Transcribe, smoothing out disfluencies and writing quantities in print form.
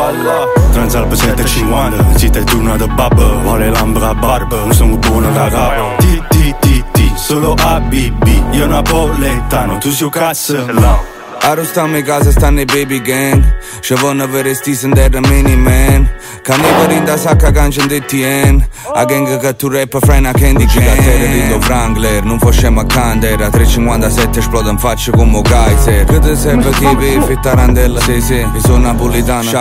Transalp 750, zitta e turno da babbo. Vuole l'ambra barba, non sono buono da capo. T, solo ABB. Io napoletano, tu sei un cazzo. Arrostammi in casa stanno i baby gang. Ci vanno per resti sendere mini man. Cannibali in da sacca cancian di TN. A gang che tu rap fra una candy gang. Rido Wrangler, non facciamo a candela. 357 esplode in faccia come Geyser. Che ti serve chi vi fi tarandella? Sì, mi sono napolitano.